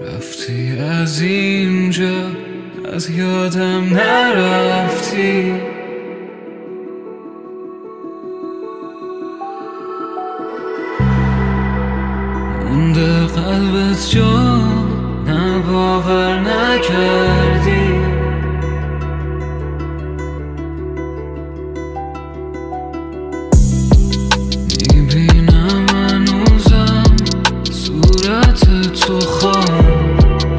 رفتی از اینجا، از یادم نرفتی. مونده قلبت جا، نه باور نکردی. میبینم هنوزم صورت تو خواهم.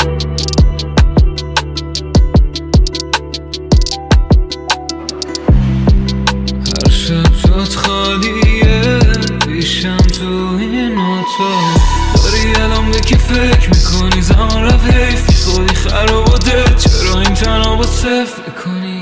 هر شب جات خالیه، پیشم تو این اتاق. داری الان به کی فکر میکنی؟ زمان رفت حیف، خودی خراب و دل. چرا این تنها با صفر میکنی؟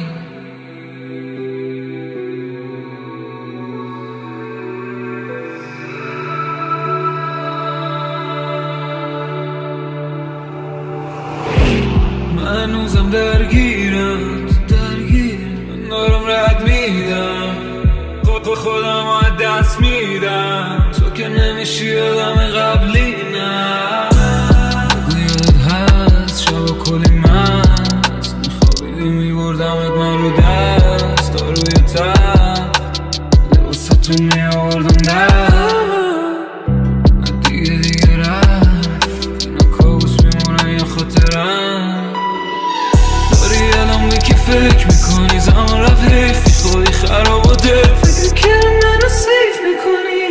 من هنوزم درگیرم، من دارم رد میدم، خودم از دست میدم. تو که نمیشی آدم قبلی، نه بگو یادت هست شب کلی مست میخوابیدی میبردمت من رو دست، داروی تب لباسه تو میآوردم در. نه دیگه رفت، اینا کابوس میمونن یا خاطرم. داری الان به کی فکر میکنی؟ زمان رفت حیف، خودی خراب و دل. فکر که منو سیف میکنی.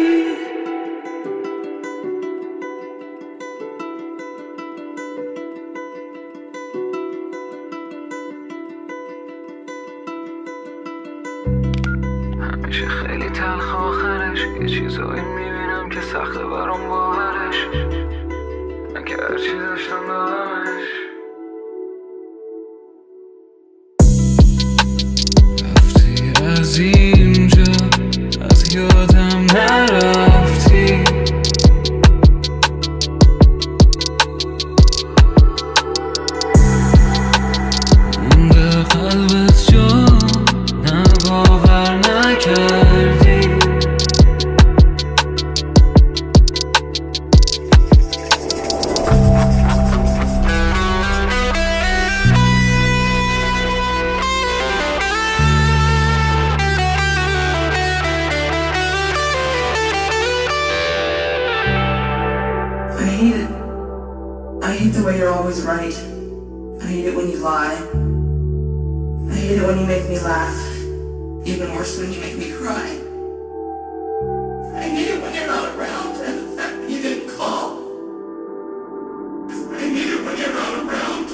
همیشه خیلی تلخ آخرش، یه چیزایی میبینم که سخته برام باورش. من که هرچی داشتم دارمش. رفتی از اینجا، از یادم نرفتی. مونده قلبت جا، نه باور نکردی. I hate the way you're always right. I hate it when you lie. I hate it when you make me laugh. Even worse when you make me cry. I hate it when you're not around and the fact that you didn't call. I hate it when you're not around.